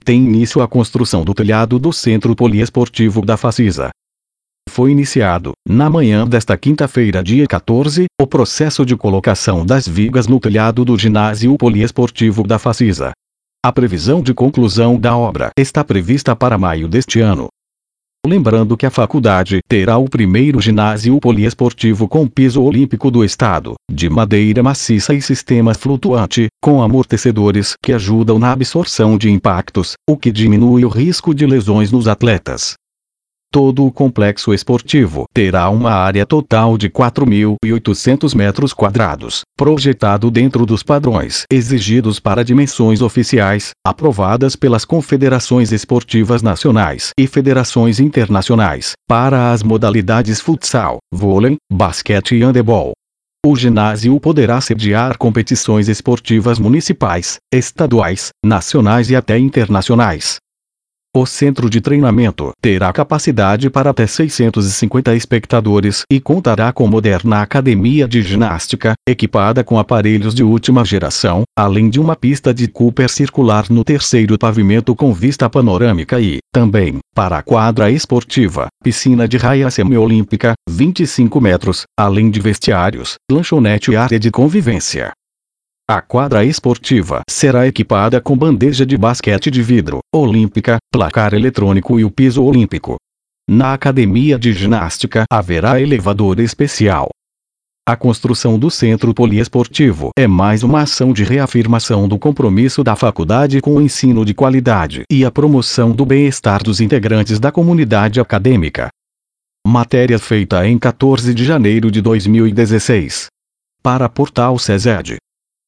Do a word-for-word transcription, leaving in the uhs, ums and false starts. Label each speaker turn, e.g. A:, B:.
A: tem início a construção do telhado do Centro Poliesportivo da Facisa. Foi iniciado, na manhã desta quinta-feira, dia quatorze, o processo de colocação das vigas no telhado do Ginásio Poliesportivo da Facisa. A previsão de conclusão da obra está prevista para maio deste ano. Lembrando que a faculdade terá o primeiro ginásio poliesportivo com piso olímpico do estado, de madeira maciça e sistema flutuante, com amortecedores que ajudam na absorção de impactos, o que diminui o risco de lesões nos atletas. Todo o complexo esportivo terá uma área total de quatro mil e oitocentos metros quadrados, projetado dentro dos padrões exigidos para dimensões oficiais, aprovadas pelas confederações esportivas nacionais e federações internacionais, para as modalidades futsal, vôlei, basquete e handebol. O ginásio poderá sediar competições esportivas municipais, estaduais, nacionais e até internacionais. O centro de treinamento terá capacidade para até seiscentos e cinquenta espectadores e contará com moderna academia de ginástica, equipada com aparelhos de última geração, além de uma pista de Cooper circular no terceiro pavimento com vista panorâmica e, também, para a quadra esportiva, piscina de raia semiolímpica, vinte e cinco metros, além de vestiários, lanchonete e área de convivência. A quadra esportiva será equipada com bandeja de basquete de vidro, olímpica, placar eletrônico e o piso olímpico. Na academia de ginástica haverá elevador especial. A construção do centro poliesportivo é mais uma ação de reafirmação do compromisso da faculdade com o ensino de qualidade e a promoção do bem-estar dos integrantes da comunidade acadêmica. Matéria feita em quatorze de janeiro de dois mil e dezesseis. Para Portal SESED.